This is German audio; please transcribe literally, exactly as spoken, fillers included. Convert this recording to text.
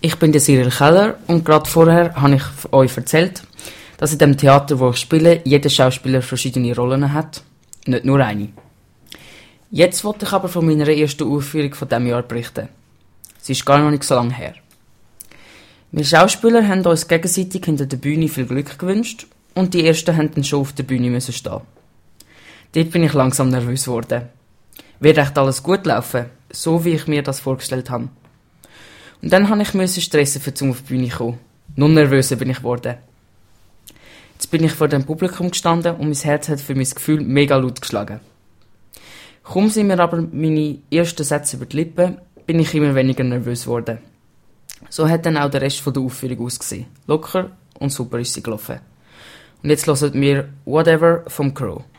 Ich bin der Cyril Keller und gerade vorher habe ich euch erzählt, dass in dem Theater, wo ich spiele, jeder Schauspieler verschiedene Rollen hat, nicht nur eine. Jetzt wollte ich aber von meiner ersten Aufführung von diesem Jahr berichten. Sie ist gar noch nicht so lange her. Wir Schauspieler haben uns gegenseitig hinter der Bühne viel Glück gewünscht und die Ersten mussten dann schon auf der Bühne müssen stehen. Dort bin ich langsam nervös geworden. Wird echt alles gut laufen, so wie ich mir das vorgestellt habe. Und dann musste ich stressen, um zum auf die Bühne zu kommen. Noch nervöser bin ich geworden. Jetzt bin ich vor dem Publikum gestanden und mein Herz hat für mein Gefühl mega laut geschlagen. Kaum sind mir aber meine ersten Sätze über die Lippen, bin ich immer weniger nervös geworden. So hat dann auch der Rest der Aufführung ausgesehen. Locker und super ist sie gelaufen. Und jetzt hören wir Whatever vom Crow.